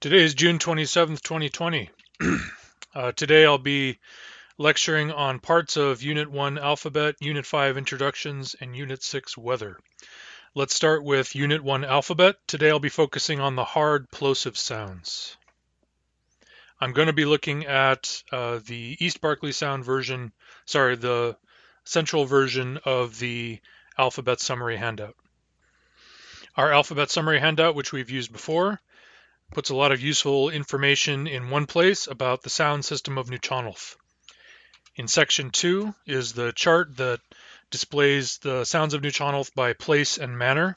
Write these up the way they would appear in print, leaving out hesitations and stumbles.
Today is June 27th, 2020. Today I'll be lecturing on parts of Unit 1 Alphabet, Unit 5 Introductions, and Unit 6 Weather. Let's start with Unit 1 Alphabet. Today I'll be focusing on the hard plosive sounds. I'm going to be looking at the East Barclay Sound version, the central version of the alphabet summary handout. Our alphabet summary handout, which we've used before, puts a lot of useful information in one place about the sound system of Nuu-chah-nulth. In section 2 is the chart that displays the sounds of Nuu-chah-nulth by place and manner.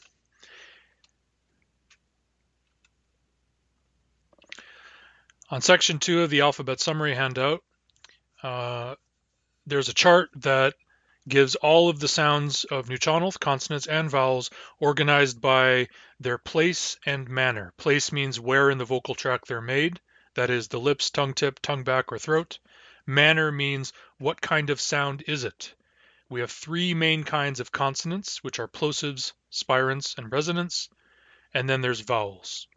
On section 2 of the alphabet summary handout, there's a chart that gives all of the sounds of Nuu-chah-nulth, consonants and vowels, organized by their place and manner. Place means where in the vocal tract they're made, that is the lips, tongue tip, tongue back, or throat. Manner means what kind of sound is it. We have three main kinds of consonants, which are plosives, spirants, and resonants, and then there's vowels.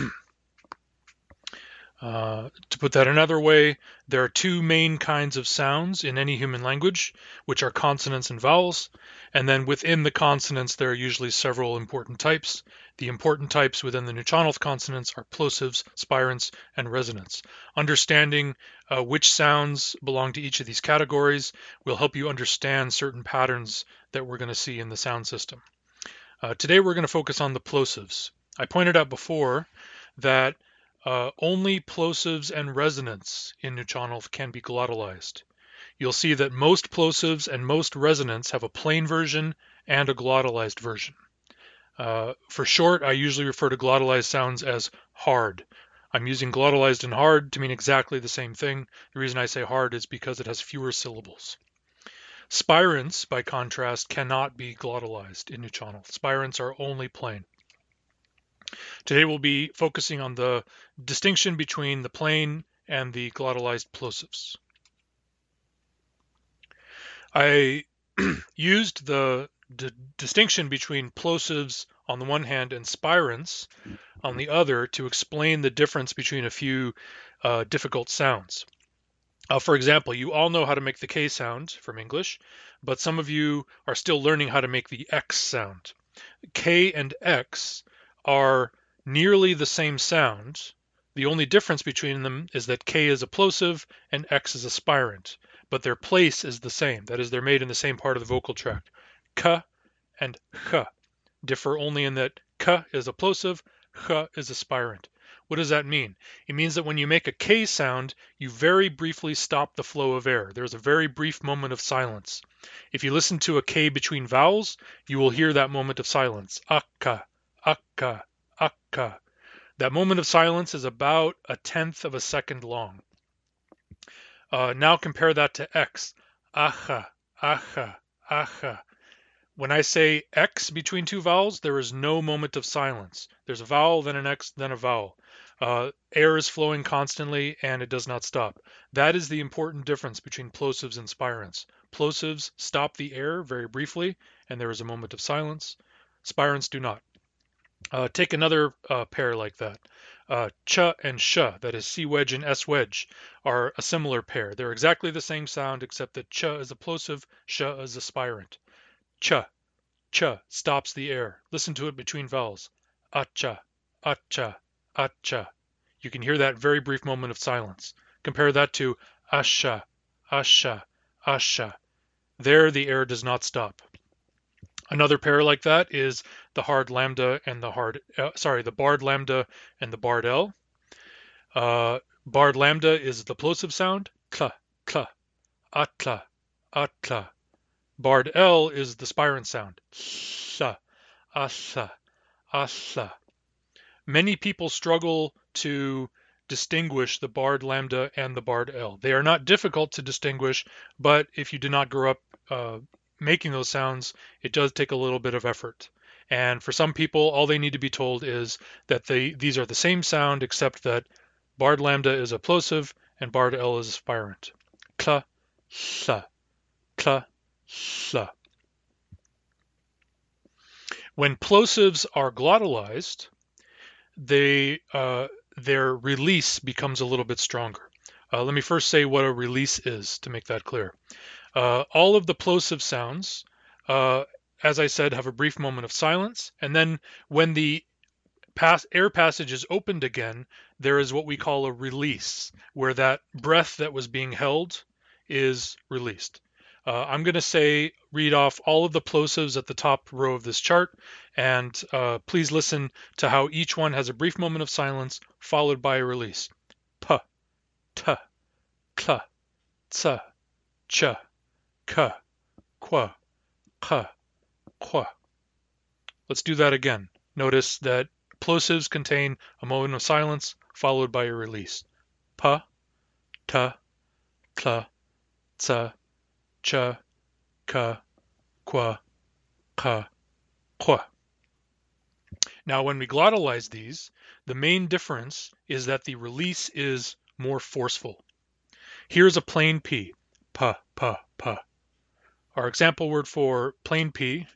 To put that another way, there are two main kinds of sounds in any human language, which are consonants and vowels, and then within the consonants there are usually several important types. The important types within the Nuu-chah-nulth consonants are plosives, spirants, and resonants. Understanding which sounds belong to each of these categories will help you understand certain patterns that we're going to see in the sound system. Today we're going to focus on the plosives. I pointed out before that only plosives and resonants in Nuu-chah-nulth can be glottalized. You'll see that most plosives and most resonants have a plain version and a glottalized version. For short, I usually refer to glottalized sounds as hard. I'm using glottalized and hard to mean exactly the same thing. The reason I say hard is because it has fewer syllables. Spirants, by contrast, cannot be glottalized in Nuu-chah-nulth. Spirants are only plain. Today we'll be focusing on the distinction between the plain and the glottalized plosives. I used the distinction between plosives on the one hand and spirants on the other to explain the difference between a few difficult sounds. For example, you all know how to make the K sound from English, but some of you are still learning how to make the X sound. K and X are nearly the same sound. The only difference between them is that K is a plosive and X is a spirant, but their place is the same. That is, they're made in the same part of the vocal tract. K and H differ only in that K is a plosive, H is a spirant. What does that mean? It means that when you make a K sound, you very briefly stop the flow of air. There's a very brief moment of silence. If you listen to a K between vowels, you will hear that moment of silence. Akka, akka, akka. That moment of silence is about 1/10 of a second long. Now compare that to X. Aha, aha, aha. When I say X between two vowels, there is no moment of silence. There's a vowel, then an X, then a vowel. Air is flowing constantly and it does not stop. That is the important difference between plosives and spirants. Plosives stop the air very briefly and there is a moment of silence. Spirants do not. Take another pair like that. Ch and sh, that is C wedge and S wedge, are a similar pair. They're exactly the same sound except that ch is a plosive, sh is a spirant. Ch, ch stops the air. Listen to it between vowels. Acha, acha, acha. You can hear that very brief moment of silence. Compare that to asha, asha, asha. There the air does not stop. Another pair like that is the hard lambda and the barred lambda and the barred L. Barred lambda is the plosive sound, kla, kla, atla, atla. Barred L is the spirant sound, sha, asha, asha. Many people struggle to distinguish the barred lambda and the barred L. They are not difficult to distinguish, but if you do not grow up making those sounds, it does take a little bit of effort. And for some people, all they need to be told is that these are the same sound, except that barred lambda is a plosive and barred L is a spirant. Kla, sha, kla, sha. When plosives are glottalized, they their release becomes a little bit stronger. Let me first say what a release is to make that clear. All of the plosive sounds, as I said, have a brief moment of silence, and then when the air passage is opened again, there is what we call a release, where that breath that was being held is released. I'm going to read off all of the plosives at the top row of this chart, and please listen to how each one has a brief moment of silence followed by a release. P, t, kl, ts, ch, k, qu, k, qu. Let's do that again. Notice that plosives contain a moment of silence followed by a release. P, t, kl, ts, ch, k, qu, k, qu. Now, when we glottalize these, the main difference is that the release is more forceful. Here's a plain P. P, P, P. Our example word for plain P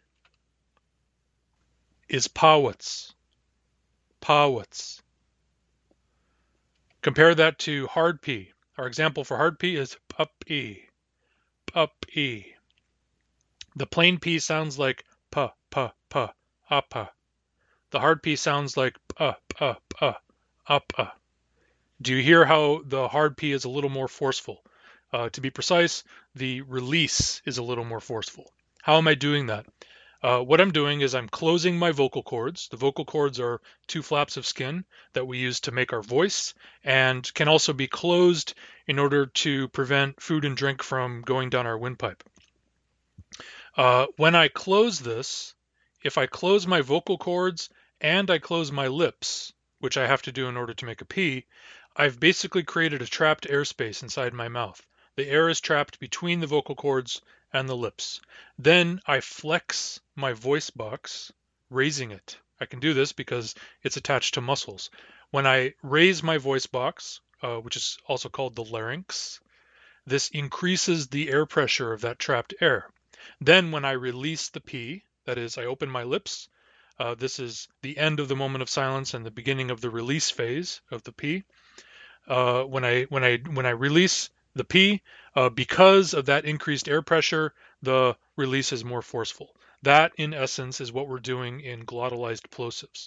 is pawitz. Pawitz. Compare that to hard P. Our example for hard P is puppy. Puppy. The plain P sounds like p, p, p, appa. The hard P sounds like p, p, p, appa. Do you hear how the hard P is a little more forceful? To be precise, the release is a little more forceful. How am I doing that? What I'm doing is I'm closing my vocal cords. The vocal cords are two flaps of skin that we use to make our voice and can also be closed in order to prevent food and drink from going down our windpipe. When I close this, if I close my vocal cords and I close my lips, which I have to do in order to make a P, I've basically created a trapped airspace inside my mouth. The air is trapped between the vocal cords and the lips. Then I flex my voice box, raising it. I can do this because it's attached to muscles. When I raise my voice box, which is also called the larynx, this increases the air pressure of that trapped air. Then when I release the P, that is, I open my lips, this is the end of the moment of silence and the beginning of the release phase of the P. When I release the P, because of that increased air pressure, the release is more forceful. That, in essence, is what we're doing in glottalized plosives.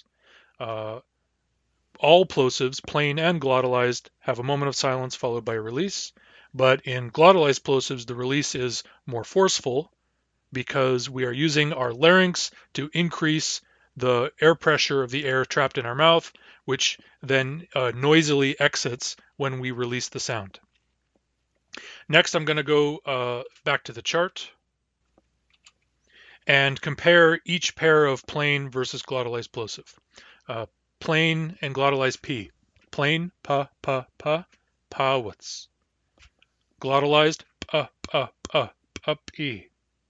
All plosives, plain and glottalized, have a moment of silence followed by a release. But in glottalized plosives, the release is more forceful because we are using our larynx to increase the air pressure of the air trapped in our mouth, which then noisily exits when we release the sound. Next, I'm going to go back to the chart and compare each pair of plain versus glottalized plosive. Plain and glottalized P. Plain, pa, pa, pa, pawitz. Glottalized, pa, pa, pa, puppy.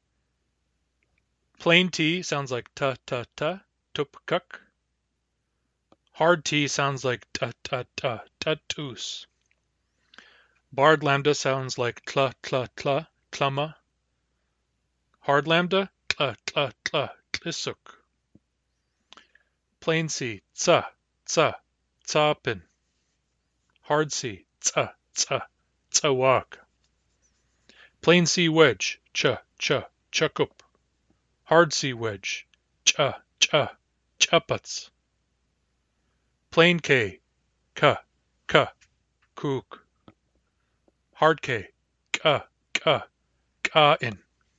Plain T sounds like ta, ta, ta, tupkuk. Hard T sounds like ta, ta, ta, tatus. Barred lambda sounds like tla, tla, tla, tlama. Hard lambda, tla, tla, tla, tlisuk. Plain C, tsa, tsa, tsapin. Hard C, tsa, tsa, tsawak. Plain C wedge, cha, cha, chakup. Hard C wedge, cha, cha, chapats. Plain K, ka, ka, kook. Hard K, ka, ka, ka-in.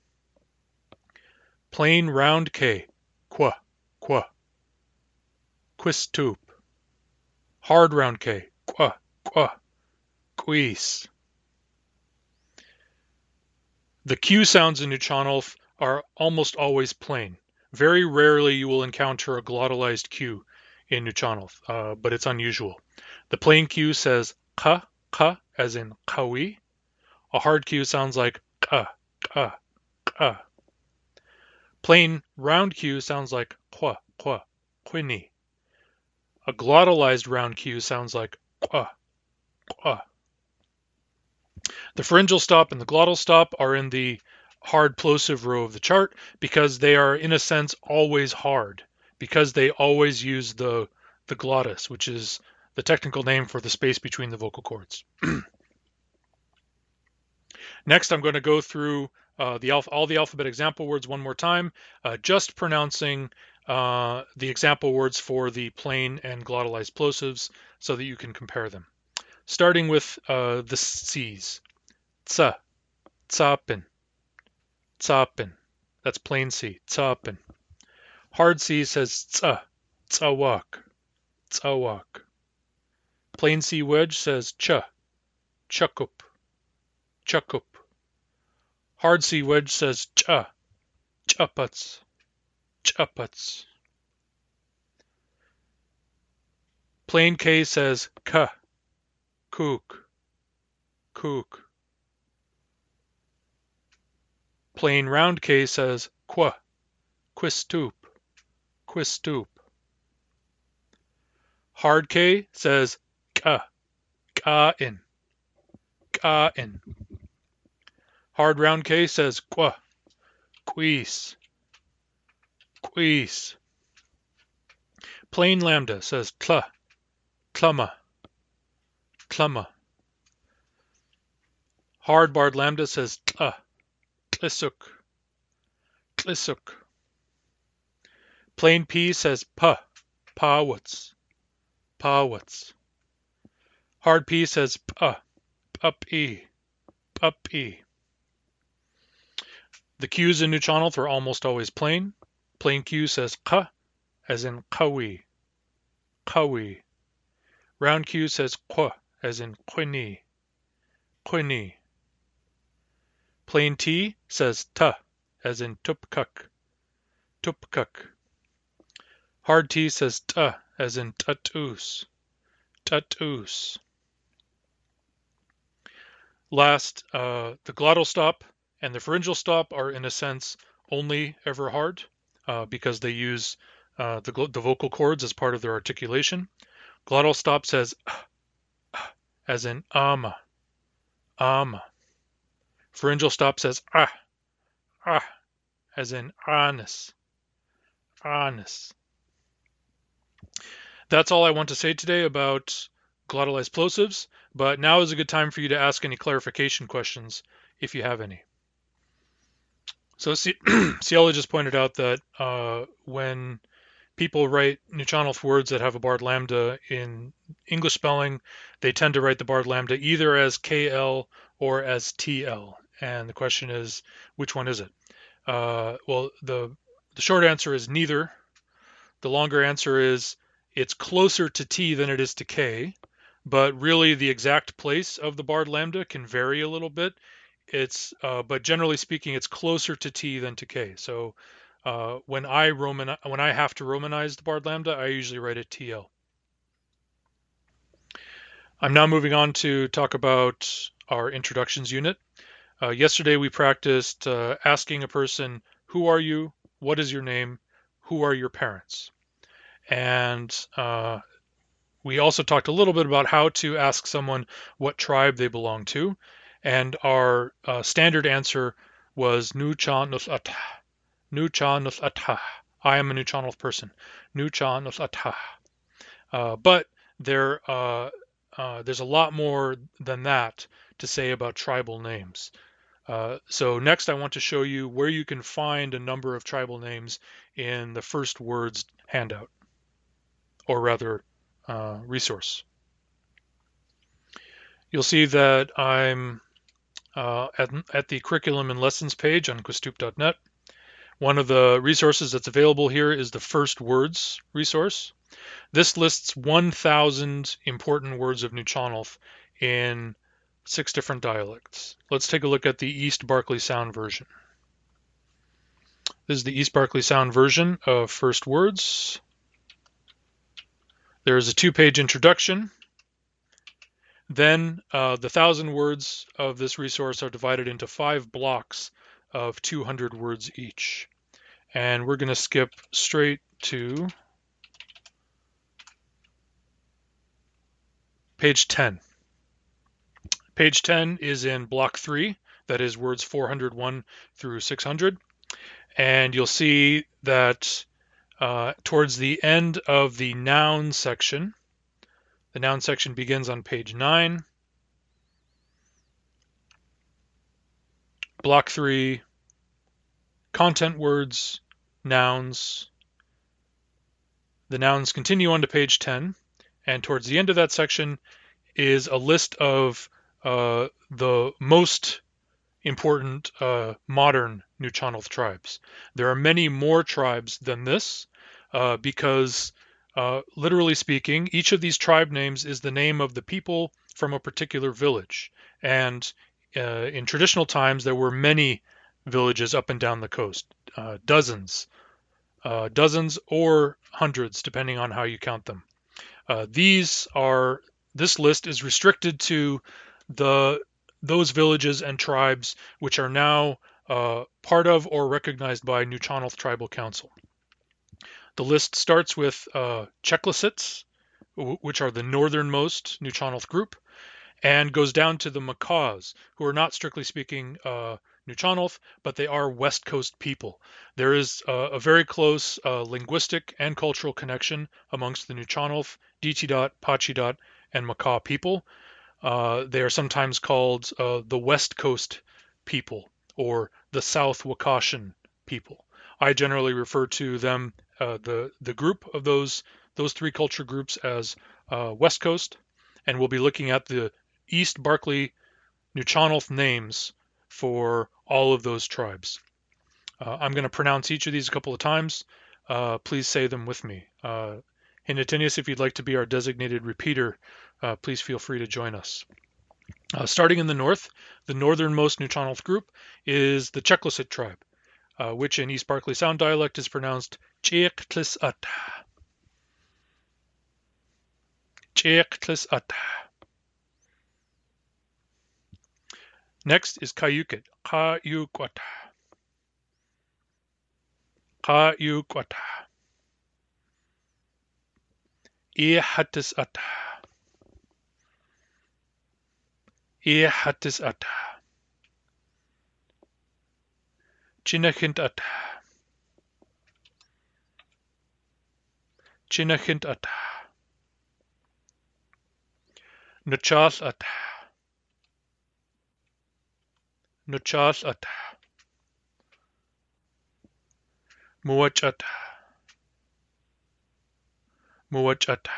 Plain round K, qua, qua. Quistoop. Hard round K, qua, qua, quees. The Q sounds in Nuchanolf are almost always plain. Very rarely you will encounter a glottalized Q in Nuchanolf, but it's unusual. The plain Q says ka, ka, as in kawi. A hard Q sounds like ka, ka, ka. Plain round Q sounds like qua, qua, quini. A glottalized round Q sounds like qua, qua. The pharyngeal stop and the glottal stop are in the hard plosive row of the chart because they are, in a sense, always hard, because they always use the glottis, which is the technical name for the space between the vocal cords. Next, I'm going to go through all the alphabet example words one more time, just pronouncing the example words for the plain and glottalized plosives so that you can compare them. Starting with the C's. Tsa, tsapin, tsapin. That's plain C, tsapin. Hard C says tsa, tsawak, tsawak. Plain C wedge says cha, chakup, chakup. Hard C wedge says cha, chapats, chapats. Plain K says ka, kook, kook. Plain round K says qua, quistoop, quistoop. Hard K says ka, ka'in, ka'in. Hard round K says qua, quis, quis. Plain lambda says tla, tlama, tlama. Hard barred lambda says tla, tlisuk, tlisuk. Plain P says pa, pawats, pawats. Hard P says pa, pup-e, pup-e. The Q's in New Chonolth are almost always plain. Plain Q says ka, as in kawi, kawi. Round Q says qua, as in quini, quini. Plain T says ta, as in tupkuk, tupkuk. Hard T says ta, as in tatus, tatus. Last, the glottal stop and the pharyngeal stop are in a sense only ever hard because they use the vocal cords as part of their articulation. Glottal stop says as in ama, ama. Pharyngeal stop says as in anus, anus. That's all I want to say today about glottalized plosives, but now is a good time for you to ask any clarification questions if you have any. So Ciela just pointed out that when people write New Chonolth words that have a barred lambda in English spelling, they tend to write the barred lambda either as KL or as TL. And the question is, which one is it? Well, the short answer is neither. The longer answer is it's closer to T than it is to K, but really the exact place of the barred lambda can vary a little bit. But generally speaking, it's closer to T than to K. So when I have to romanize the barred lambda, I usually write it TL. I'm now moving on to talk about our introductions unit. Yesterday we practiced asking a person, who are you? What is your name? Who are your parents? And we also talked a little bit about how to ask someone what tribe they belong to. And our standard answer was Nu Chonolth Atah. Nu Chonolth Atah. I am a New Chonolth person. Nu Chonolth Atah. But there's a lot more than that to say about tribal names. So next I want to show you where you can find a number of tribal names in the First Words handout, or rather resource. You'll see that I'm at the curriculum and lessons page on quistoop.net. One of the resources that's available here is the First Words resource. This lists 1,000 important words of New Chonolth in 6 different dialects. Let's take a look at the East Barclay Sound version. This is the East Barclay Sound version of First Words. There is a 2-page introduction. Then the 1,000 words of this resource are divided into 5 blocks of 200 words each. And we're going to skip straight to page 10. Page 10 is in block 3, that is words 401 through 600. And you'll see that towards the end of the noun section, The noun section begins on page 9. Block 3, content words, nouns. The nouns continue on to page 10, and towards the end of that section is a list of the most important modern New Chonolth tribes. There are many more tribes than this because, literally speaking, each of these tribe names is the name of the people from a particular village. And in traditional times, there were many villages up and down the coast, dozens or hundreds, depending on how you count them. This list is restricted to those villages and tribes which are now part of or recognized by New Chonolth Tribal Council. The list starts with Checklisets, which are the northernmost New Chonolth group, and goes down to the Macaws, who are not strictly speaking New Chonolth, but they are West Coast people. There is a very close linguistic and cultural connection amongst the New Chonolth, Diti-Dot, Pachi-Dot, and Makah people. They are sometimes called the West Coast people or the South Wakashan people. I generally refer to them, the group of those three culture groups, as West Coast, and we'll be looking at the East Barkley New Chonolth names for all of those tribes. I'm going to pronounce each of these a couple of times. Please say them with me. Hinatinius, if you'd like to be our designated repeater, please feel free to join us. Starting in the north, the northernmost New Chonolth group is the Checklisset tribe, which in East Barkley Sound dialect is pronounced Cheektlisat. Cheektlisat. Next is Cayuquet, Cayuquat. Cayuquat. Ehatisat. Ehatisat. Chinachintat. Chinachintat. Nuchalat. Nuchalat. Muachat. Muachat.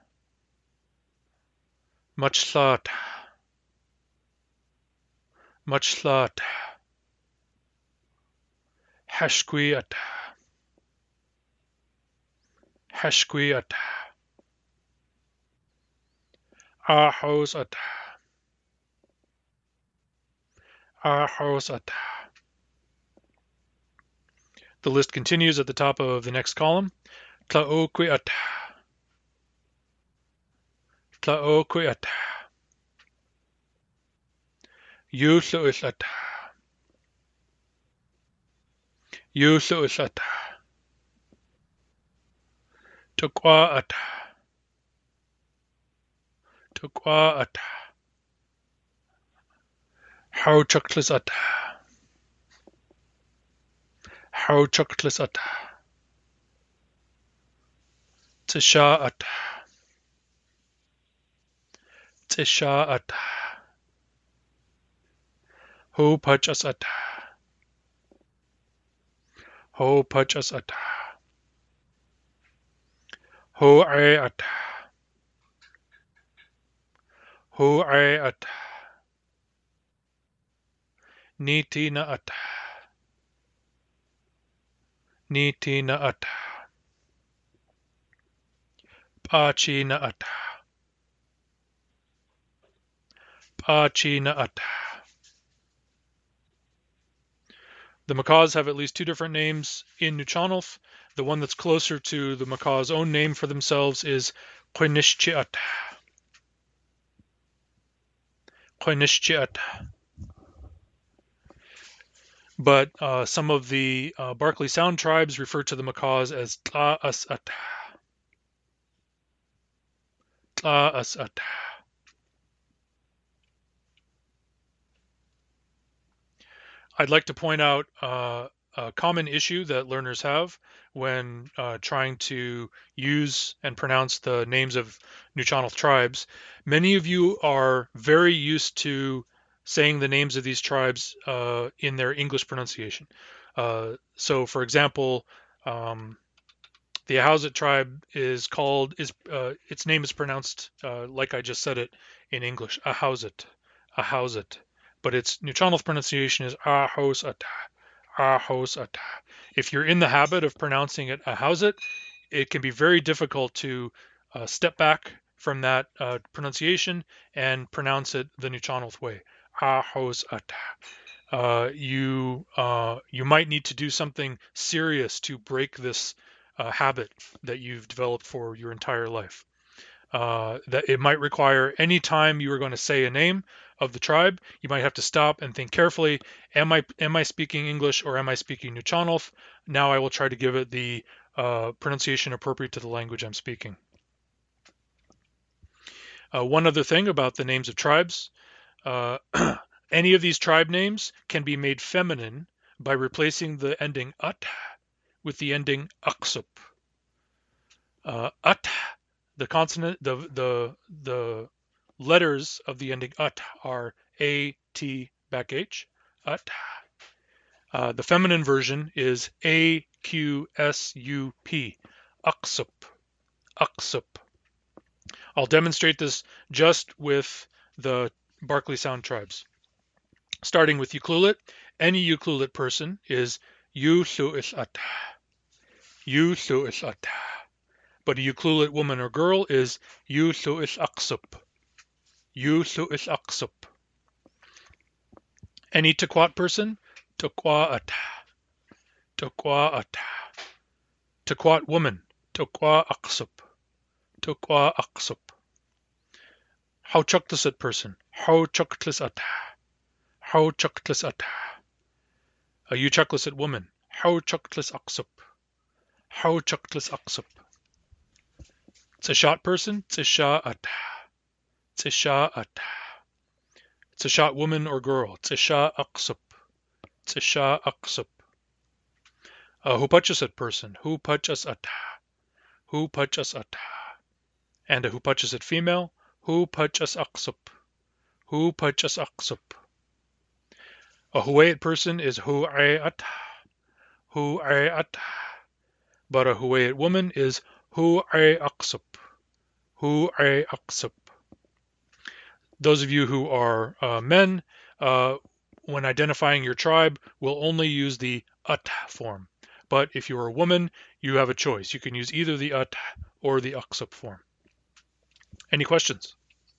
Muchslat. Muchslat. Hashquiat. Hashquiat. Ahosat. Ahosat. The list continues at the top of the next column. Tlaoquiat. Tlaoquiat. Yutluisat. Yutluisat. Tuquaat. Tuquaat. Hauchuklisat. Hauchuklisat. Tishaat. Tishaat. Hopachasat. Hopachasat. Ho'at. Ho'at. Nitinaat. Nitinaat. Pachinaat. Pachinaat. The Macaws have at least two different names in New Chonolth. The one that's closer to the Macaws' own name for themselves is Qoinishchiat. Qoinishchiat. But some of the Barkley Sound tribes refer to the Macaws as Tlaasat. Tlaasat. I'd like to point out common issue that learners have when trying to use and pronounce the names of Nuu-chah-nulth tribes. Many of you are very used to saying the names of these tribes in their English pronunciation. So, for example, the Ahousaht tribe is its name is pronounced like I just said it in English, Ahousaht, Ahousaht, but its Nuu-chah-nulth pronunciation is Ahousaht, Ahousaht. If you're in the habit of pronouncing it Ahousaht, it can be very difficult to step back from that pronunciation and pronounce it the Nuu-chah-nulth way, Ahousaht. You might need to do something serious to break this habit that you've developed for your entire life. That it might require any time you are going to say a name of the tribe, you might have to stop and think carefully. Am I speaking English or am I speaking Nuu-chah-nulth? Now I will try to give it the pronunciation appropriate to the language I'm speaking. One other thing about the names of tribes. Any of these tribe names can be made feminine by replacing the ending ut with the ending aksup. Ut, the consonant, the letters of the ending ut are a, t, back h, ut. The feminine version is a, q, s, u, p, aksup, aksup. I'll demonstrate this just with the Barkley Sound tribes. Starting with Ucluelet, any Ucluelet person is Usu'isat, Usu'isat. But a Ucluelet woman or girl is Usu'isaksup, Usu'isaksup. Any Taquat person, Taqua'at, Taqua'at. Taquat woman, Taqua'aksup, Taqua'aksup. Hauchuklisat person, Hauchuklisat, Hauchuklisat. A Uchuklisat woman, Hauchuklisaksup, Hauchuklisaksup. Tsishat person, Tsisha'at, Tsisha'at. Tsishat woman or girl, Tsisha'aksup, Tsisha'aksup. A Hupachasat person, Hupachasat, Hupachasat. And a Hupachasat female, Hupachasaksup, Hupachasaksup. A Huayat person is Hu'ayat, Hu'ayat. But a Huayat woman is Hu'ayaksup, Hu'ayaksup. Those of you who are men, when identifying your tribe, will only use the ut form. But if you're a woman, you have a choice. You can use either the ut or the aksup form. Any questions?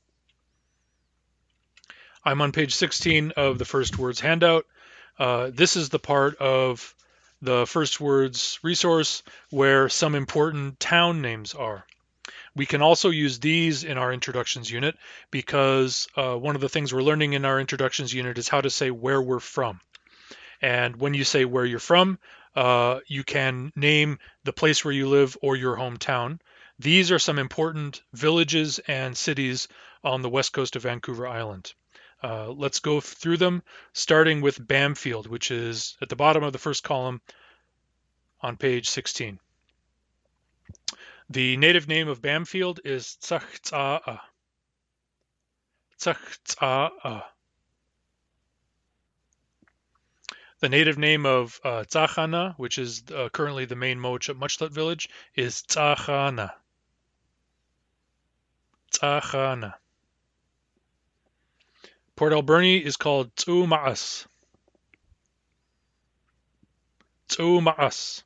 I'm on page 16 of the First Words handout. This is the part of the First Words resource where some important town names are. We can also use these in our introductions unit because one of the things we're learning in our introductions unit is how to say where we're from. And when you say where you're from, you can name the place where you live or your hometown. These are some important villages and cities on the west coast of Vancouver Island. Let's go through them, starting with Bamfield, which is at the bottom of the first column on page 16. The native name of Bamfield is Tsach'tsa'a. Tsach'tsa'a. The native name of Tsachana, which is currently the main Muchlet village, is Tsachana. Tsachana. Port Alberni is called Tsu'ma'as. Tsu'ma'as.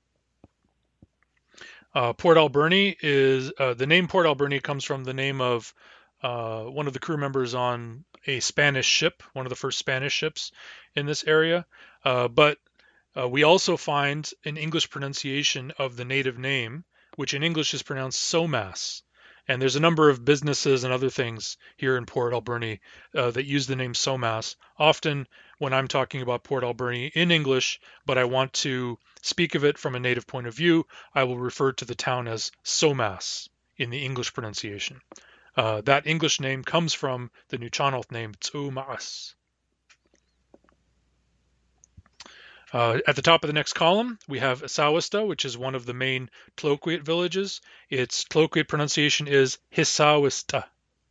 Port Alberni is the name Port Alberni comes from the name of one of the crew members on a Spanish ship, one of the first Spanish ships in this area. But we also find an English pronunciation of the native name, which in English is pronounced Somas. And there's a number of businesses and other things here in Port Alberni that use the name Somas. Often when I'm talking about Port Alberni in English, but I want to speak of it from a native point of view, I will refer to the town as Somas in the English pronunciation. That English name comes from the Nuu-chah-nulth name Tsu'ma'as. At the top of the next column, we have Essaouista, which is one of the main Tloquit villages. Its Tloquit pronunciation is Hisawista.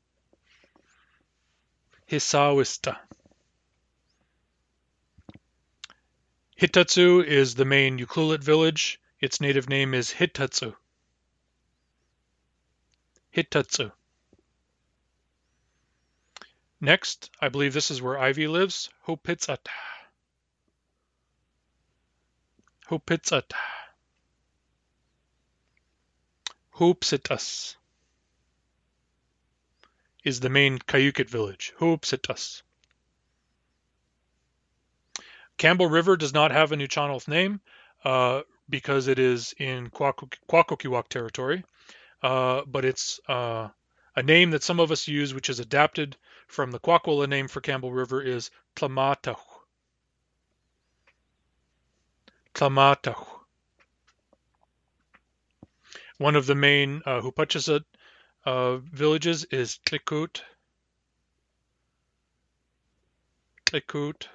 Hisawista. Hitatsu is the main Ucluelet village. Its native name is Hitatsu. Hitatsu. Next, I believe this is where Ivy lives. Hopitsat. Hopitsat. Hoopsitas is the main Cayucit village. Hoopsitas. Campbell River does not have a Nuu-chah-nulth name because it is in Kwakwaka'wakw territory, but it's a name that some of us use, which is adapted from the Kwakwala name for Campbell River, is Tlamatau. Tlamatau. One of the main Hupatchisut villages is Tlikut. Tlikut.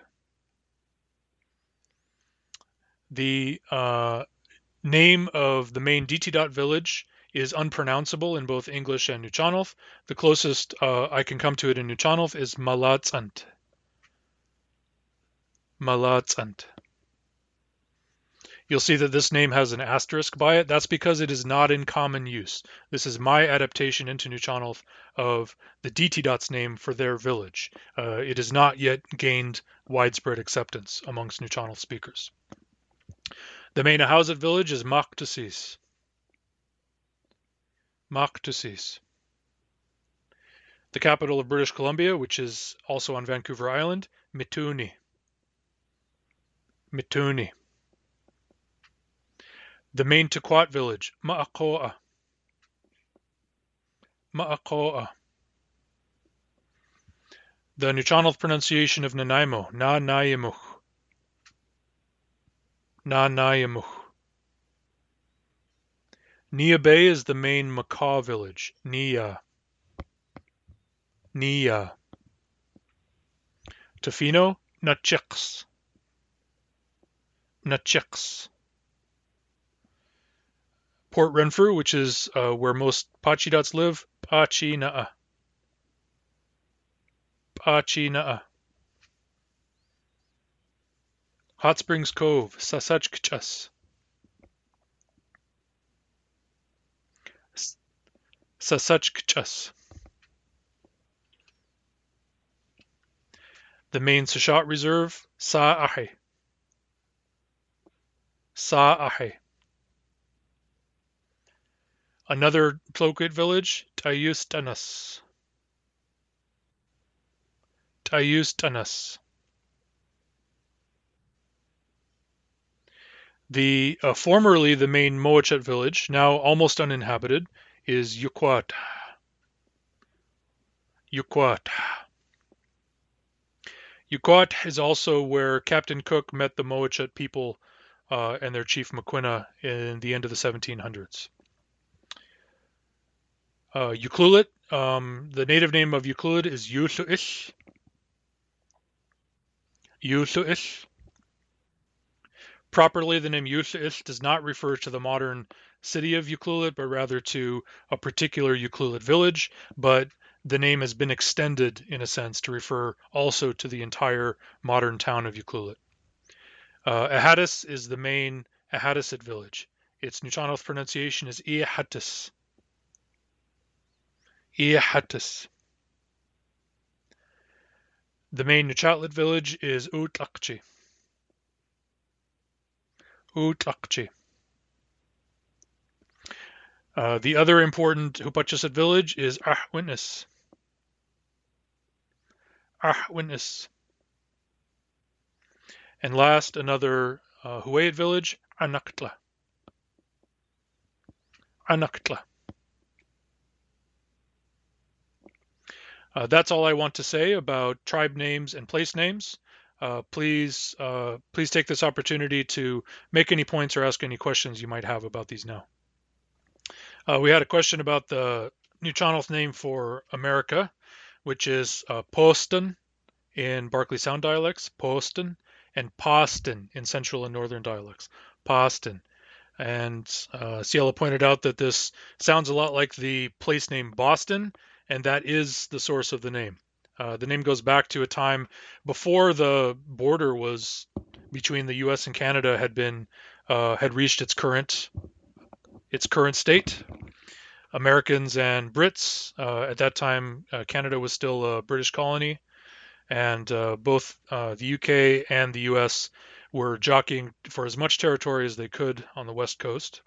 The name of the main DT village is unpronounceable in both English and Nuu-chah-nulth. The closest I can come to it in Nuu-chah-nulth is Malatsant. Malatsant. You'll see that this name has an asterisk by it. That's because it is not in common use. This is my adaptation into Nuu-chah-nulth of the DT name for their village. It has not yet gained widespread acceptance amongst Nuu-chah-nulth speakers. The main Ahousaht village is Maktusis. Maktusis. The capital of British Columbia, which is also on Vancouver Island, Mituni. Mituni. The main Tukwat village, Ma'ako'a. Ma'ako'a. The Nuu-chah-nulth pronunciation of Nanaimo, Na-na-yamuch. Na-na-yamuch. Nia Bay is the main Makah village, Nia. Nia. Tofino, Nachiks. Nachiks. Port Renfrew, which is where most Pachidots live, Pachina'a. Pachina'a. Hot Springs Cove, Sasachkchas. Sasachkchas. The main Sachot Reserve, Sa'ahe. Sa'ahe. Another Tloquit village, Tayustanas. Tayustanas. Formerly the main Moachut village, now almost uninhabited, is Yuquat. Yuquat. Yuquat is also where Captain Cook met the Moachut people and their chief Maquinna in the end of the 1700s. Ucluelet, the native name of Ucluelet is Yutlu'ish. Yutlu'ish. Properly, the name Yutlu'ish does not refer to the modern city of Ucluelet, but rather to a particular Ucluelet village, but the name has been extended, in a sense, to refer also to the entire modern town of Ucluelet. Ahadis is the main Ahadisit village. Its Nuu-chah-nulth pronunciation is Iahatis. Iahatis. The main Nuchatlit village is Utlaqchi. Utlaqchi. The other important Hupatchisut village is Ahwinnis. Ahwinnis. And last, another Huayit village, Anaktla. Anaktla. That's all I want to say about tribe names and place names. Please take this opportunity to make any points or ask any questions you might have about these now. We had a question about the Nuu-chah-nulth name for America, which is Poston in Berkeley Sound dialects, Poston, and Poston in central and northern dialects. Poston. And Ciela pointed out that this sounds a lot like the place name Boston, and that is the source of the name. The name goes back to a time before the border was between the U.S. and Canada had reached its current state. Americans and Brits at that time, Canada was still a British colony, and both the UK and the US were jockeying for as much territory as they could on the west coast.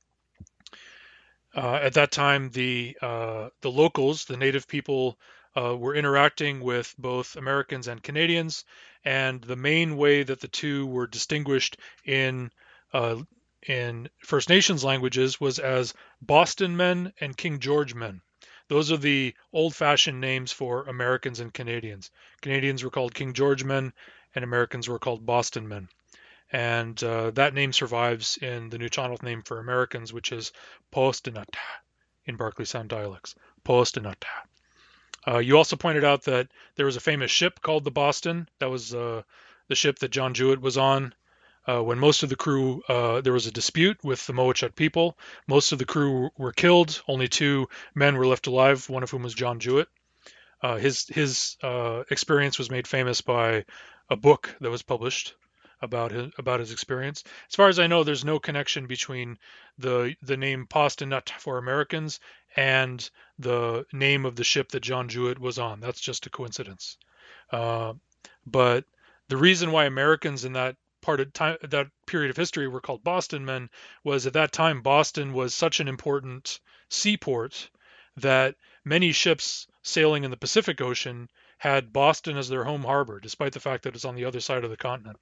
At that time, the locals, the native people, were interacting with both Americans and Canadians, and the main way that the two were distinguished uh, in First Nations languages was as Boston men and King George men. Those are the old-fashioned names for Americans and Canadians. Canadians were called King George men, and Americans were called Boston men. And that name survives in the Nuu-chah-nulth name for Americans, which is Postinata in Barclay Sound dialects. Postinata. You also pointed out that there was a famous ship called the Boston. That was the ship that John Jewett was on. When most of the crew, there was a dispute with the Moachut people. Most of the crew were killed. Only 2 men were left alive, one of whom was John Jewett. His experience was made famous by a book that was published about his experience. As far as I know, there's no connection between the name Postinut for Americans and the name of the ship that John Jewett was on. That's just a coincidence. Uh, but the reason why Americans in that that period of history were called Boston men was at that time Boston was such an important seaport that many ships sailing in the Pacific Ocean had Boston as their home harbor, despite the fact that it's on the other side of the continent.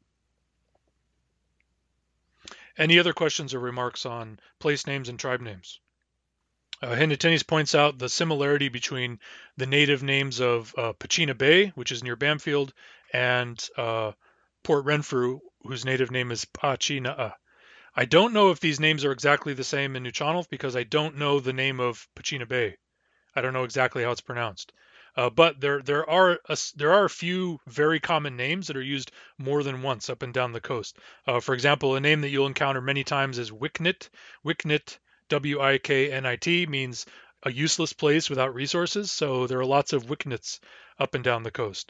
Any other questions or remarks on place names and tribe names? Hinatanis points out the similarity between the native names of Pachena Bay, which is near Bamfield, and Port Renfrew, whose native name is Pachina'a. I don't know if these names are exactly the same in Nuu-chah-nulth because I don't know the name of Pachena Bay. I don't know exactly how it's pronounced. But there are a few very common names that are used more than once up and down the coast. For example, a name that you'll encounter many times is Wiknit. Wiknit, Wiknit, means a useless place without resources. So there are lots of Wiknits up and down the coast.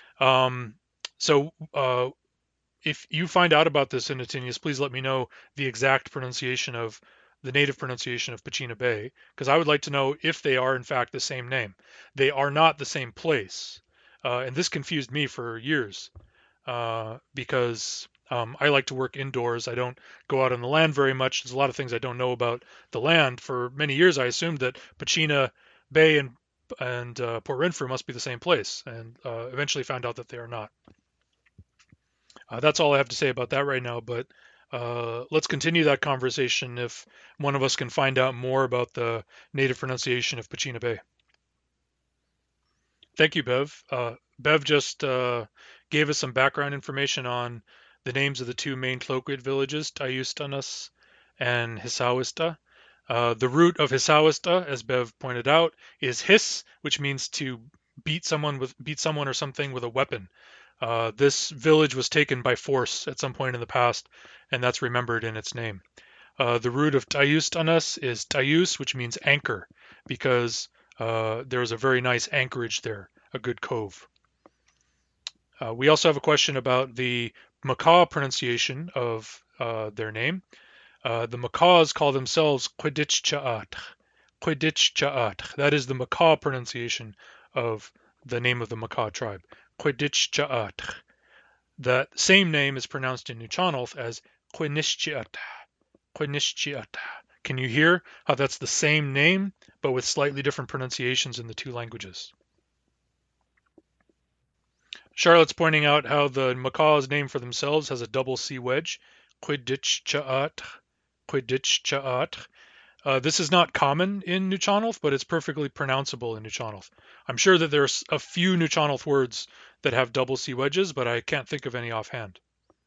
So if you find out about this, Inatinius, please let me know the exact pronunciation of the native pronunciation of Pachena Bay, because I would like to know if they are in fact the same name. They are not the same place, and this confused me for years because I like to work indoors. I don't go out on the land very much. There's a lot of things I don't know about the land. For many years, I assumed that Pachena Bay and Port Renfrew must be the same place, and eventually found out that they are not. That's all I have to say about that right now, but let's continue that conversation if one of us can find out more about the native pronunciation of Pachena Bay. Thank you, Bev. Bev just gave us some background information on the names of the 2 main Tloquid villages, Tayustanas and Hisawista. The root of Hisawista, as Bev pointed out, is his, which means to beat someone or something with a weapon. This village was taken by force at some point in the past, and that's remembered in its name. The root of Tayustanas is Tayus, which means anchor, because there's a very nice anchorage there, a good cove. We also have a question about the Makah pronunciation of their name. The Makahs call themselves Quidichchaat. Quidichchaat. That is the Makah pronunciation of the name of the Makah tribe. Quidichchaat. That same name is pronounced in Nuu-chah-nulth as Quinishchiata. Quinishchiata. Can you hear how that's the same name, but with slightly different pronunciations in the 2 languages? Charlotte's pointing out how the Makah's name for themselves has a double C wedge. Quidichchaat. Quidichchaat. This is not common in Nuu-chah-nulth, but it's perfectly pronounceable in Nuu-chah-nulth. I'm sure that there's a few Nuu-chah-nulth words that have double C wedges, but I can't think of any offhand.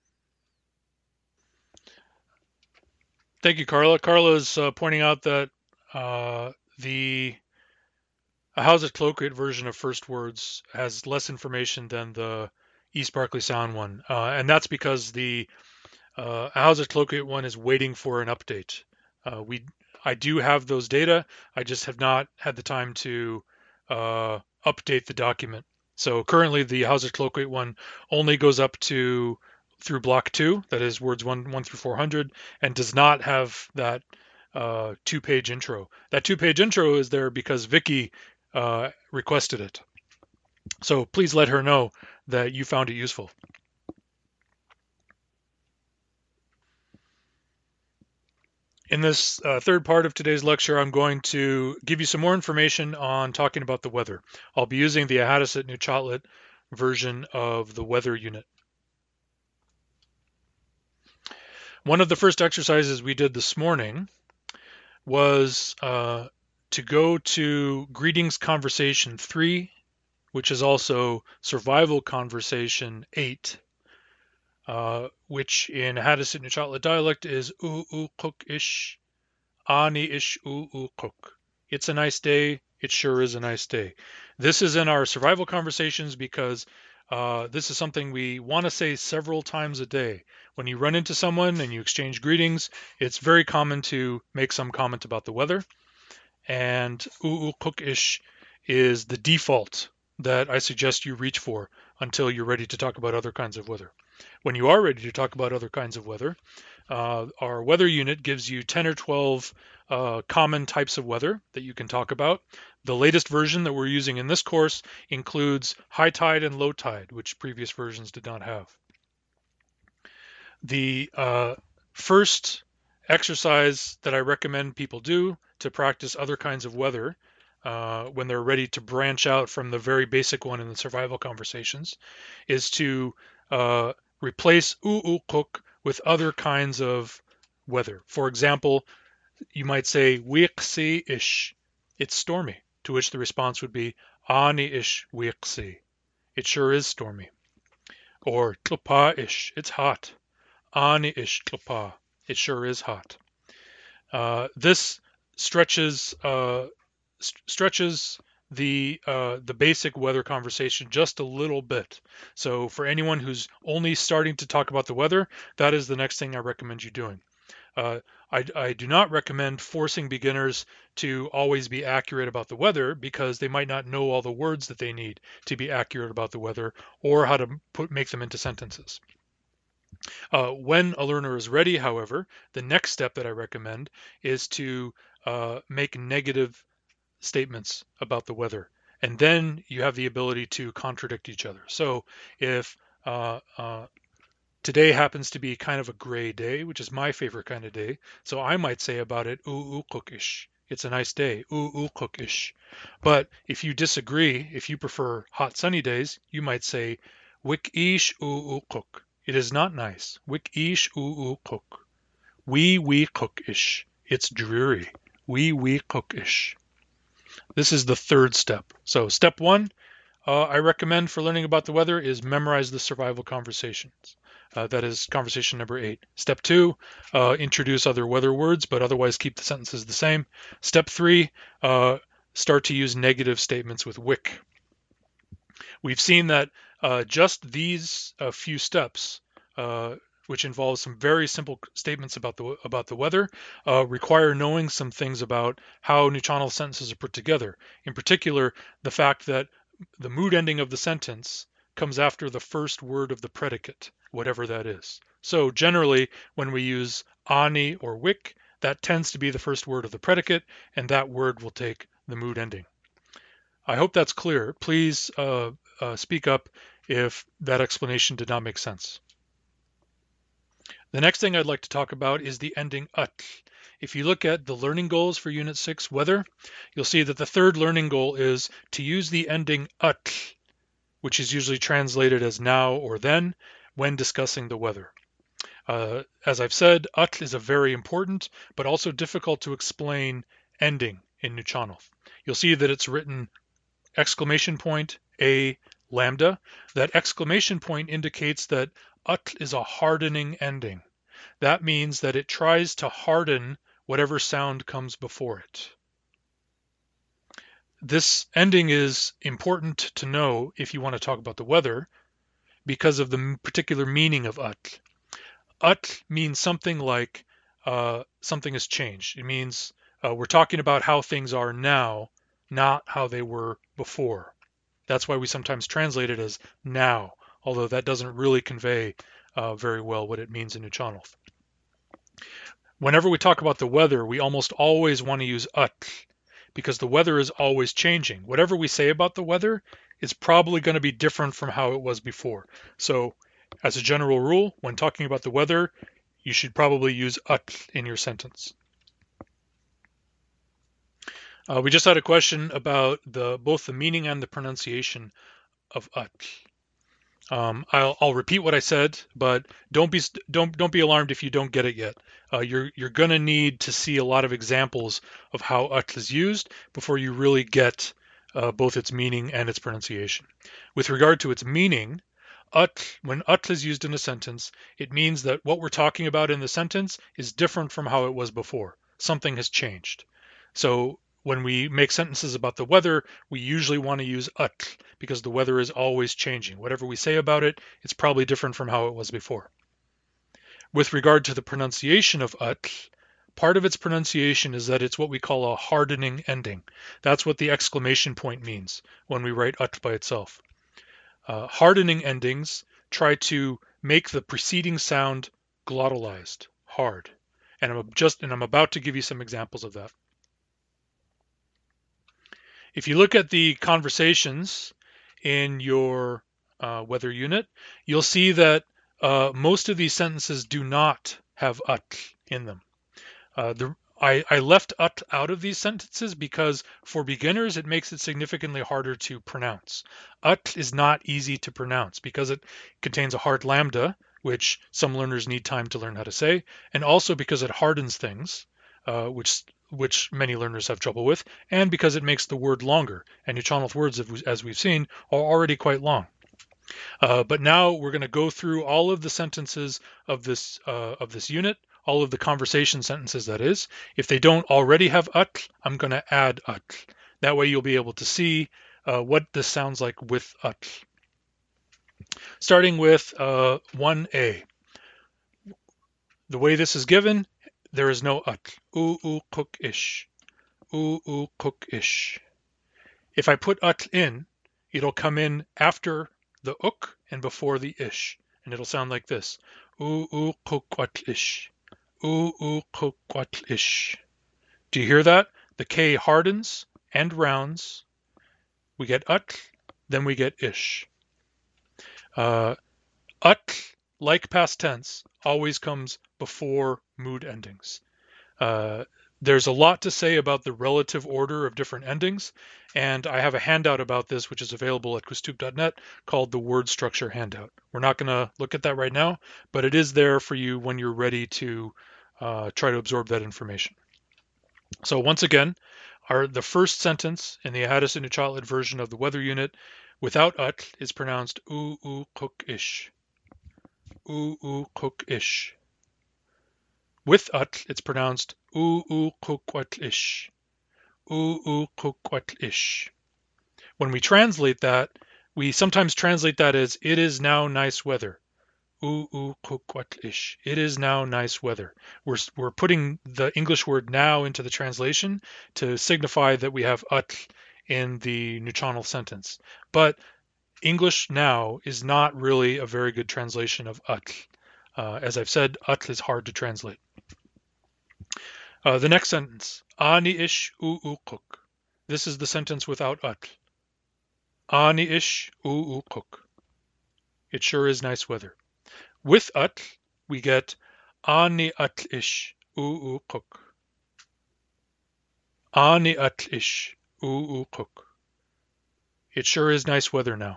Thank you, Carla. Carla is pointing out that the Ahousaht Tloquid version of first words has less information than the East Barkley Sound one, and that's because the Ahousaht one is waiting for an update. I do have those data. I just have not had the time to update the document. So currently, the Ahousaht one only goes up to through block 2, that is words 1 through 400, and does not have that 2-page intro. That 2-page intro is there because Vicky requested it. So please let her know that you found it useful. In this third part of today's lecture, I'm going to give you some more information on talking about the weather. I'll be using the Ahadasset Nuchatlit version of the weather unit. One of the first exercises we did this morning was to go to Greetings Conversation 3, which is also Survival Conversation 8, which in Ahadasset Nuchatlit dialect is U-U-Kuk-ish, Ani-ish U-U-Kuk. It's a nice day. It sure is a nice day. This is in our survival conversations because this is something we want to say several times a day. When you run into someone and you exchange greetings, it's very common to make some comment about the weather. And U-U-Kuk-ish is the default that I suggest you reach for until you're ready to talk about other kinds of weather. When you are ready to talk about other kinds of weather, our weather unit gives you 10 or 12 common types of weather that you can talk about. The latest version that we're using in this course includes high tide and low tide, which previous versions did not have. The first exercise that I recommend people do to practice other kinds of weather when they're ready to branch out from the very basic one in the survival conversations is to replace U-U-Kuk with other kinds of weather. For example, you might say Wixi-ish, it's stormy, to which the response would be Ani-ish Wixi, it sure is stormy. Or Tlupa-ish, it's hot. Ani-ish Tlupa, it sure is hot. This stretches the basic weather conversation just a little bit. So for anyone who's only starting to talk about the weather, that is the next thing I recommend you doing. I do not recommend forcing beginners to always be accurate about the weather because they might not know all the words that they need to be accurate about the weather or how to make them into sentences. When a learner is ready, however, the next step that I recommend is to make negative statements about the weather. And then you have the ability to contradict each other. So if today happens to be kind of a gray day, which is my favorite kind of day, so I might say about it, U-U-Kuk-ish. It's a nice day, U-U-Kuk-ish. But if you disagree, if you prefer hot sunny days, you might say, Wik-ish U-U-Kuk. It is not nice. Wik-ish U-U-Kuk. Wee-wee-Kuk-ish. It's dreary. Wee-wee-Kuk-ish. This is the third step. So step 1, I recommend for learning about the weather is memorize the survival conversations. That is conversation number 8. Step 2, introduce other weather words, but otherwise keep the sentences the same. Step 3, start to use negative statements with wick. We've seen that just these few steps, which involve some very simple statements about the weather, require knowing some things about how Nuchanal sentences are put together. In particular, the fact that the mood ending of the sentence comes after the first word of the predicate, whatever that is. So generally, when we use ani or wick, that tends to be the first word of the predicate, and that word will take the mood ending. I hope that's clear. Please speak up if that explanation did not make sense. The next thing I'd like to talk about is the ending ut. If you look at the learning goals for Unit 6 weather, you'll see that the third learning goal is to use the ending ut, which is usually translated as now or then, when discussing the weather. As I've said, ut is a very important but also difficult to explain ending in Nuchanal. You'll see that it's written exclamation point a lambda. That exclamation point indicates that ut is a hardening ending. That means that it tries to harden whatever sound comes before it. This ending is important to know if you want to talk about the weather, because of the particular meaning of ut. Ut means something like something has changed. It means we're talking about how things are now, not how they were before. That's why we sometimes translate it as now, although that doesn't really convey very well what it means in Uchanov. Whenever we talk about the weather, we almost always want to use ut because the weather is always changing. Whatever we say about the weather is probably going to be different from how it was before. So, as a general rule, when talking about the weather, you should probably use ut in your sentence. We just had a question about both the meaning and the pronunciation of ut. I'll repeat what I said, but don't be alarmed if you don't get it yet. You're gonna need to see a lot of examples of how ut is used before you really get both its meaning and its pronunciation. With regard to its meaning, when ut is used in a sentence, it means that what we're talking about in the sentence is different from how it was before. Something has changed. So when we make sentences about the weather, we usually want to use ut because the weather is always changing. Whatever we say about it, it's probably different from how it was before. With regard to the pronunciation of ut, part of its pronunciation is that it's what we call a hardening ending. That's what the exclamation point means when we write ut by itself. Hardening endings try to make the preceding sound glottalized, hard. And I'm about to give you some examples of that. If you look at the conversations in your weather unit, you'll see that most of these sentences do not have ut in them. I left ut out of these sentences because for beginners it makes it significantly harder to pronounce. Ut is not easy to pronounce because it contains a hard lambda, which some learners need time to learn how to say, and also because it hardens things, which many learners have trouble with, and because it makes the word longer. And Uchanov words, as we've seen, are already quite long. But now we're going to go through all of the sentences of this unit, all of the conversation sentences, that is. If they don't already have ut, I'm going to add ut. That way you'll be able to see what this sounds like with ut. Starting with 1a. The way this is given, there is no ut. Cook ish. Cook ish. If I put ut in, it'll come in after the uk and before the ish, and it'll sound like this. Cook ish. Cook ish. Do you hear that? The K hardens and rounds. We get ut, then we get ish. Ut, like past tense, always comes before mood endings. There's a lot to say about the relative order of different endings, and I have a handout about this which is available at quiztube.net called the word structure handout. We're not going to look at that right now, but it is there for you when you're ready to try to absorb that information. So once again, the first sentence in the Addison Uchatlit version of the weather unit without ut is pronounced cook ish. Cook ish. With ut, it's pronounced kukwat-ish. Kukwat-ish. When we translate that, we sometimes translate that as it is now nice weather. Kukwat-ish. It is now nice weather. We're putting the English word now into the translation to signify that we have ut in the Nuchonal sentence. But English now is not really a very good translation of ut. As I've said, ut is hard to translate. The next sentence, Ani ish cook. This is the sentence without ut. Ani ish cook. It sure is nice weather. With ut, we get Ani ut ish cook. Ani ut ish cook. It sure is nice weather now.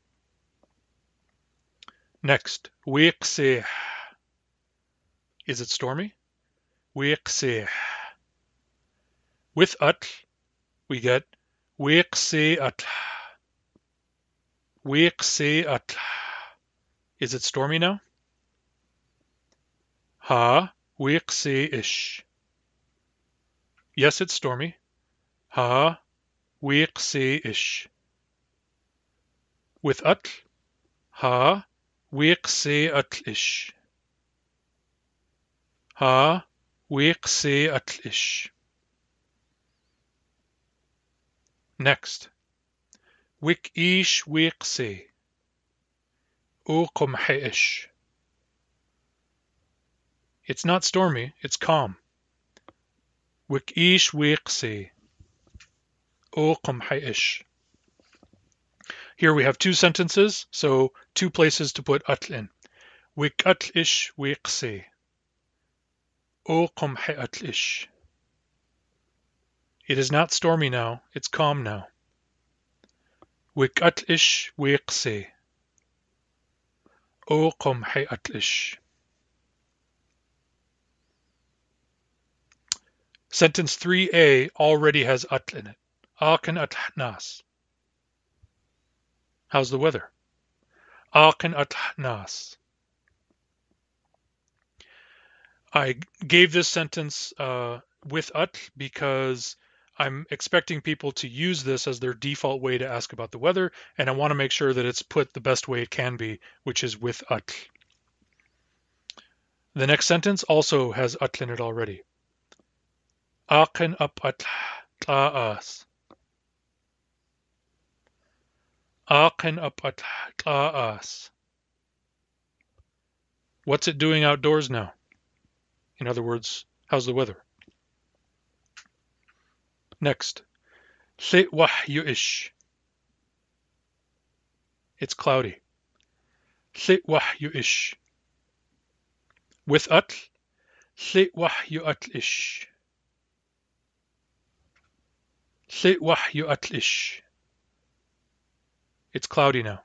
Next, Wiqseh. Is it stormy? Wiqseh. With ut, we get Wiqseh at. Wiqseh at. Is it stormy now? Ha Wiqseh ish. Yes, it's stormy. Ha Wiqseh ish. With ut, ha ويقسي أتلش. ها ويقسي أتلش. Next. Wik ish wiqsi. Uqum ha'ish. It's not stormy, it's calm. Wik ish wiqsi. Uqum ha'ish. Here we have two sentences, so two places to put atl in. Wik atl ish wiqsi. Uqum ha'atl ish. It is not stormy now, it's calm now. Wik atl ish wiqsi. Uqum ha'atl ish. Sentence 3a already has atl in it. Akan atnas. How's the weather? Akan atnas. I gave this sentence with atl because I'm expecting people to use this as their default way to ask about the weather, and I want to make sure that it's put the best way it can be, which is with atl. The next sentence also has atl in it already. Akan up atl tla'as. Akan up atl tla'as. What's it doing outdoors now? In other words, how's the weather? Next. Lle wahyu ish. It's cloudy. Lle wahyu ish. With atl. Lle wahyu atl ish. Lle wahyu atl ish. It's cloudy now.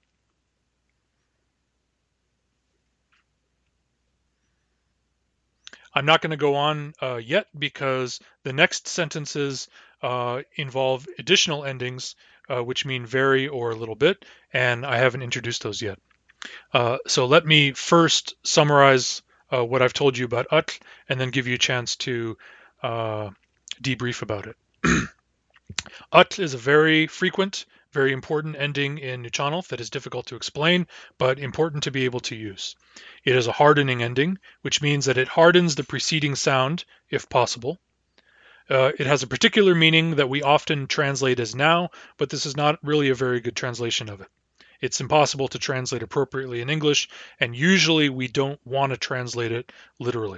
I'm not going to go on yet because the next sentences involve additional endings, which mean very or a little bit, and I haven't introduced those yet. So let me first summarize what I've told you about atl, and then give you a chance to debrief about it. Atl is a very frequent, very important ending in Nuchanov that is difficult to explain, but important to be able to use. It is a hardening ending, which means that it hardens the preceding sound, if possible. It has a particular meaning that we often translate as now, but this is not really a very good translation of it. It's impossible to translate appropriately in English, and usually we don't want to translate it literally.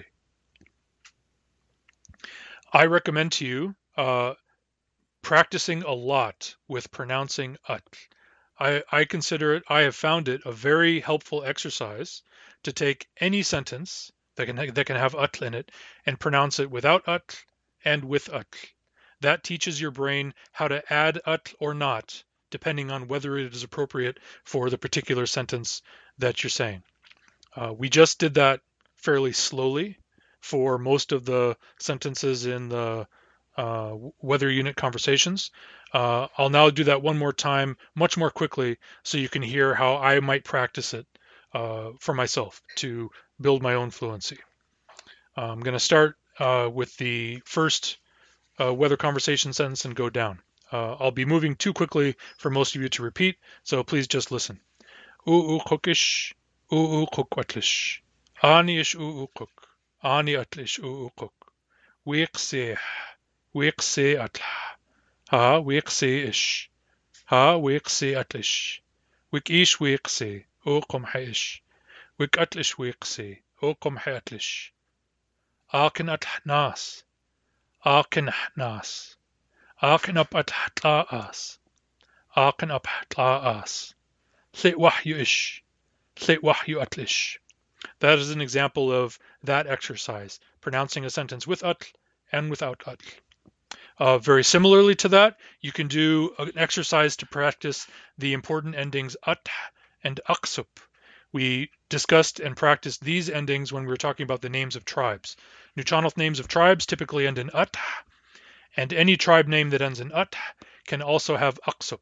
I recommend to you practicing a lot with pronouncing atl. I consider it, I have found it a very helpful exercise to take any sentence that can have atl in it and pronounce it without atl and with atl. That teaches your brain how to add atl or not, depending on whether it is appropriate for the particular sentence that you're saying. We just did that fairly slowly for most of the sentences in the weather unit conversations. I'll now do that one more time, much more quickly, so you can hear how I might practice it for myself to build my own fluency. I'm going to start with the first weather conversation sentence and go down. I'll be moving too quickly for most of you to repeat, so please just listen. U'uqokish, u'uqoqatlish. Ani-ish u'uqok. Ani atlish u'uqok. Wiqsih. Wiqsi atl. Ha wiqsi ish. Ha wiqsi atlish. Wik ish wiqsi. Uqum haish. Wik atlish wiqsi. Uqum haatlish. Akin atl nas. Akin nas. Akin up atla as. Akin up atla as. Lit wahyu ish. Lit wahyu atlish. That is an example of that exercise, pronouncing a sentence with atl and without atl. Very similarly to that, you can do an exercise to practice the important endings at and aksup. We discussed and practiced these endings when we were talking about the names of tribes. Nuchanov names of tribes typically end in at, and any tribe name that ends in at can also have aksup.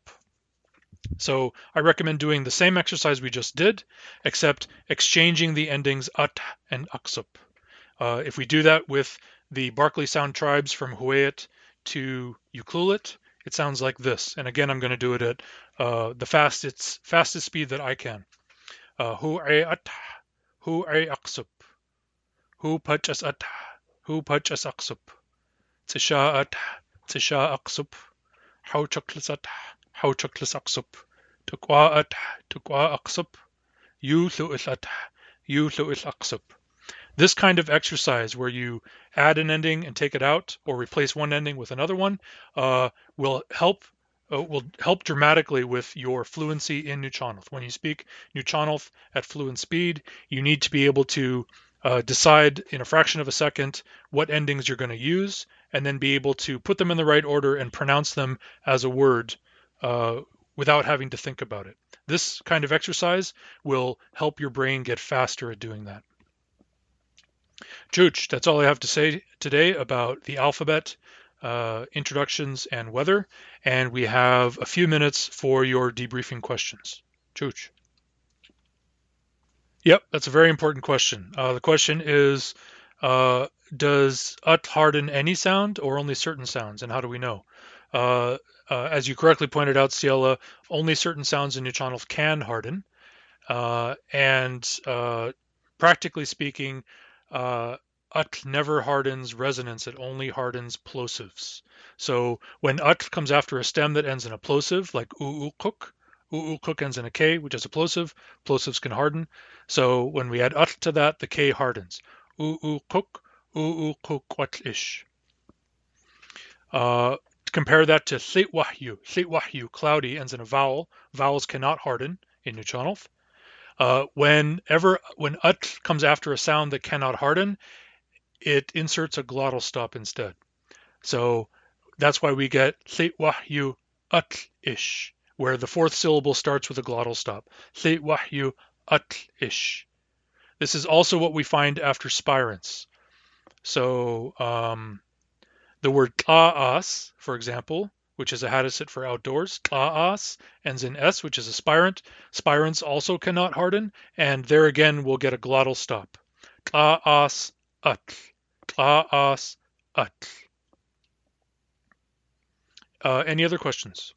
So I recommend doing the same exercise we just did, except exchanging the endings at and aksup. If we do that with the Barclay Sound tribes from Hwayet to Ucluelet, it sounds like this. And again, I'm going to do it at the fastest speed that I can. Hu a at, hu a aksup, hu pach as at, hu pach as aksup, tisha at, tisha aksup, how chaklas at, how chaklas aksup, tukwa at, tukwa aksup, yu lu'il at, yu lu'il aksup. This kind of exercise where you add an ending and take it out or replace one ending with another one will help dramatically with your fluency in Nuchanoth. When you speak Nuchanoth at fluent speed, you need to be able to decide in a fraction of a second what endings you're going to use and then be able to put them in the right order and pronounce them as a word without having to think about it. This kind of exercise will help your brain get faster at doing that. Chooch, that's all I have to say today about the alphabet, introductions, and weather. And we have a few minutes for your debriefing questions. Chooch. Yep, that's a very important question. The question is, does ut harden any sound or only certain sounds, and how do we know? As you correctly pointed out, Ciela, only certain sounds in Nuchanoth can harden. Practically speaking, ut never hardens resonance, it only hardens plosives. So when ut comes after a stem that ends in a plosive, like uukuk ends in a k, which is a plosive, plosives can harden. So when we add ut to that, the k hardens. Uukuk, uukuk compare that to Thitwahyu. Thitwahyu, cloudy, ends in a vowel. Vowels cannot harden in Nuchanoth. When ut comes after a sound that cannot harden, it inserts a glottal stop instead. So that's why we get Thitwahyu ut-ish, where the fourth syllable starts with a glottal stop. Thitwahyu ut-ish. This is also what we find after spirants. So the word tla'as, for example, which is a hadasit for outdoors, tla'as ends in s, which is a spirant. Spirants also cannot harden, and there again we'll get a glottal stop. Tla'as ut. Tla'as ut. Any other questions?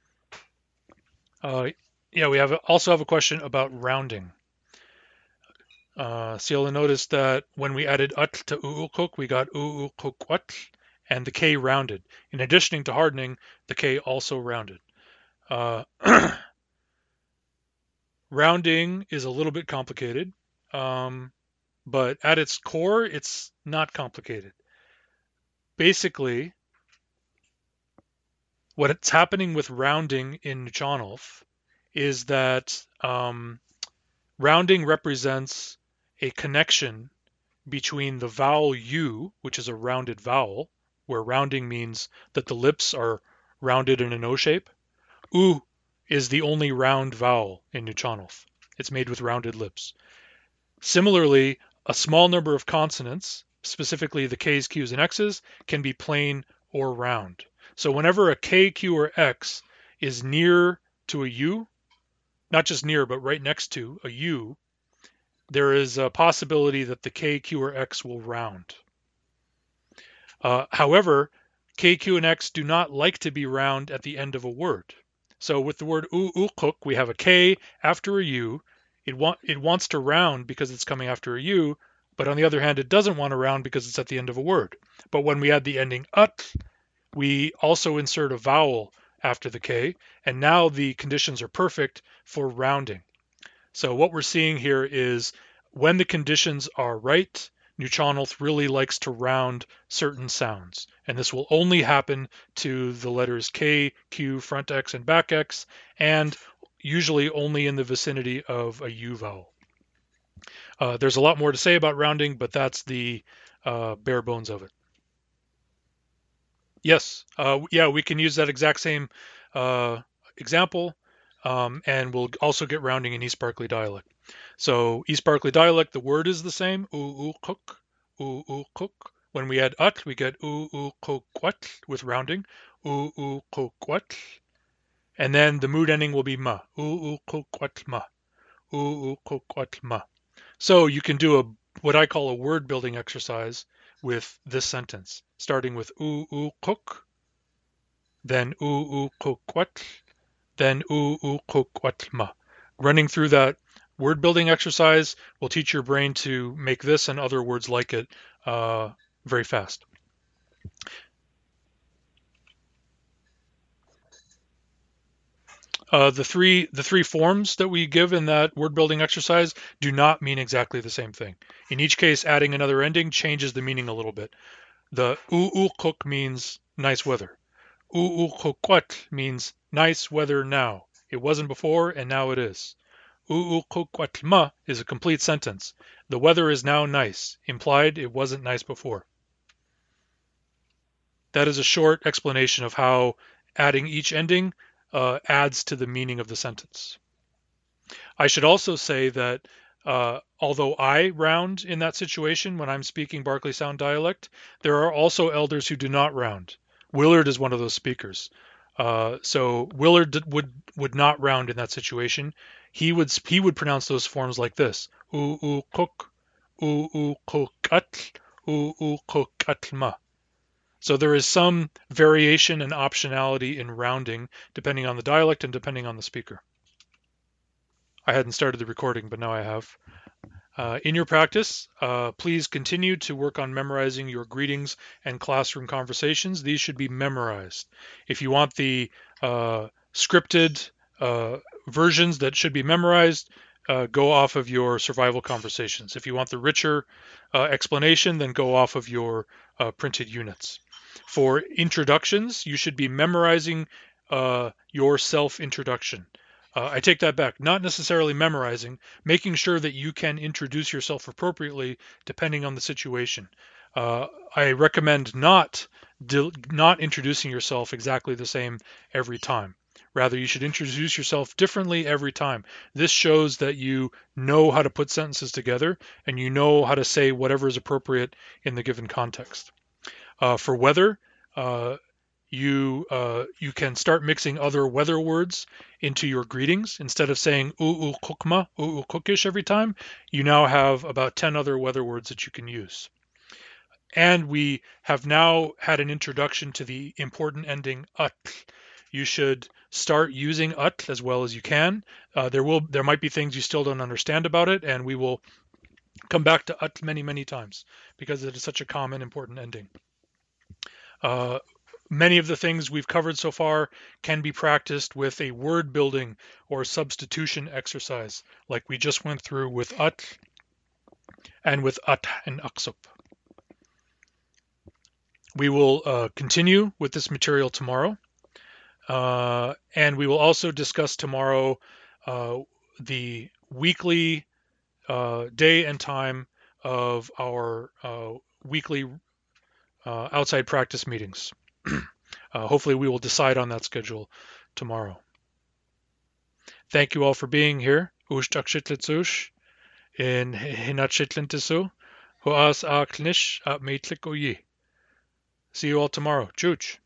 Yeah, we also have a question about rounding. Ciela noticed that when we added ut to uukuk, we got uukukwat, and the K rounded. In addition to hardening, the K also rounded. Rounding is a little bit complicated, but at its core, it's not complicated. Basically, what's happening with rounding in Nuchanoth is that rounding represents a connection between the vowel U, which is a rounded vowel, where rounding means that the lips are rounded in an O shape. U is the only round vowel in Nuchanoth. It's made with rounded lips. Similarly, a small number of consonants, specifically the K's, Q's, and X's, can be plain or round. So whenever a K, Q, or X is near to a U, not just near, but right next to a U, there is a possibility that the K, Q, or X will round. However, K, Q, and X do not like to be round at the end of a word. So with the word uukuk, we have a K after a U. It wants to round because it's coming after a U, but on the other hand, it doesn't want to round because it's at the end of a word. But when we add the ending ut, we also insert a vowel after the K, and now the conditions are perfect for rounding. So what we're seeing here is when the conditions are right, Nuchanoth really likes to round certain sounds. And this will only happen to the letters K, Q, front X, and back X, and usually only in the vicinity of a U vowel. There's a lot more to say about rounding, but that's the bare bones of it. Yes, yeah, we can use that exact same example, and we'll also get rounding in East Barclay dialect. So East Barclay dialect, the word is the same, cook. When we add ut, we get quat with rounding, quat. And then the mood ending will be ma, quat ma, quat ma. So you can do what I call a word building exercise with this sentence, starting with cook, then quat, then quat ma. Running through that word building exercise will teach your brain to make this and other words like it very fast. The three forms that we give in that word building exercise do not mean exactly the same thing. In each case, adding another ending changes the meaning a little bit. The uuquk means nice weather. Uuqukwat means nice weather now. It wasn't before and now it is. Uuqukwatma is a complete sentence. The weather is now nice, implied it wasn't nice before. That is a short explanation of how adding each ending adds to the meaning of the sentence. I should also say that although I round in that situation when I'm speaking Barclay Sound dialect, there are also elders who do not round. Willard is one of those speakers. So Willard would not round in that situation. He would pronounce those forms like this: cook, cookatl, cookatma. So there is some variation and optionality in rounding depending on the dialect and depending on the speaker. I hadn't started the recording, but now I have. In your practice, please continue to work on memorizing your greetings and classroom conversations. These should be memorized. If you want the scripted versions that should be memorized, go off of your survival conversations. If you want the richer explanation, then go off of your printed units. For introductions, you should be memorizing your self-introduction. I take that back. Not necessarily memorizing, making sure that you can introduce yourself appropriately depending on the situation. I recommend not introducing yourself exactly the same every time. Rather, you should introduce yourself differently every time. This shows that you know how to put sentences together and you know how to say whatever is appropriate in the given context. For weather, you can start mixing other weather words into your greetings. Instead of saying kukma, kukish every time, you now have about 10 other weather words that you can use. And we have now had an introduction to the important ending ut. You should start using ut as well as you can. There might be things you still don't understand about it, and we will come back to ut many times because it is such a common important ending. Many of the things we've covered so far can be practiced with a word building or substitution exercise, like we just went through with ut and with at and aksup. We will continue with this material tomorrow, and we will also discuss tomorrow the weekly day and time of our weekly outside practice meetings. Hopefully we will decide on that schedule tomorrow. Thank you all for being here. Ushtakshitletsush in Hinachitlintisu. Huas a klnish at meitlik oyi. See you all tomorrow. Chooch.